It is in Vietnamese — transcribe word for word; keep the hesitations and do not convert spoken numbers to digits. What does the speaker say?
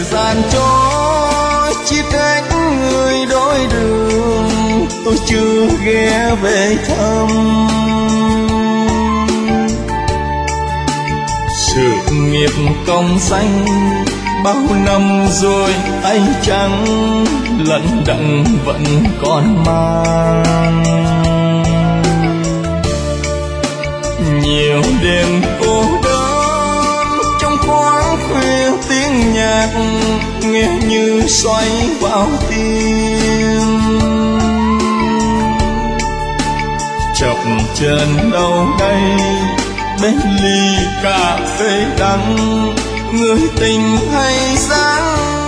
gian cho chia cách người đôi đường, tôi chưa ghé về thăm. Sự nghiệp công danh bao năm rồi anh chẳng lận đận vẫn còn mang. Nhiều đêm cô đơn trong thoáng khuya tiếng nhạc nghe như xoay vào tim. Chập chân đâu đây bên ly cà phê đắng, người tình hay dáng